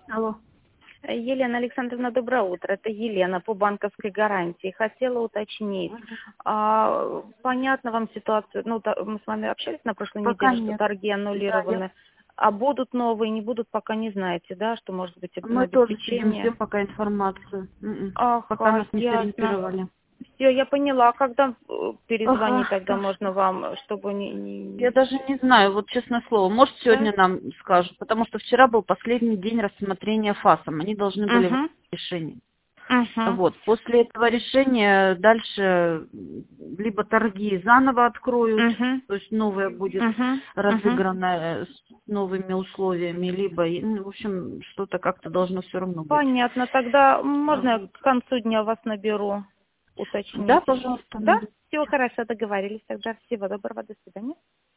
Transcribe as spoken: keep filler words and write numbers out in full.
Алло. Елена Александровна, доброе утро. Это Елена по банковской гарантии. Хотела уточнить. Мгм. А, понятно вам ситуацию? Ну, та- мы с вами общались на прошлой Пока неделе, что нет. торги Да, я... аннулированы. А будут новые, не будут, пока не знаете, да, что может быть об- Мы тоже сидим, обеспечение? ждем пока информацию. М-м. Пока Ага, нас не ясно. сориентировали. Все, я поняла. А когда э, перезвонить Ага, тогда так можно что... вам, чтобы не... Я не- даже не знаю, вот честное слово. Может, Да? сегодня нам скажут, потому что вчера был последний день рассмотрения ФАСом. Они должны были в Угу. решении. Угу. Вот. После этого решения дальше м, либо торги заново откроют, Угу. то есть новое будет Угу. Угу. разыграно э, с новыми условиями, либо, и, ну, в общем, что-то как-то должно все равно быть. Понятно. Тогда можно я Вот. к концу дня вас наберу, Да, уточнить? пожалуйста, Да? надо. Все хорошо, договорились. Тогда всего доброго, до свидания.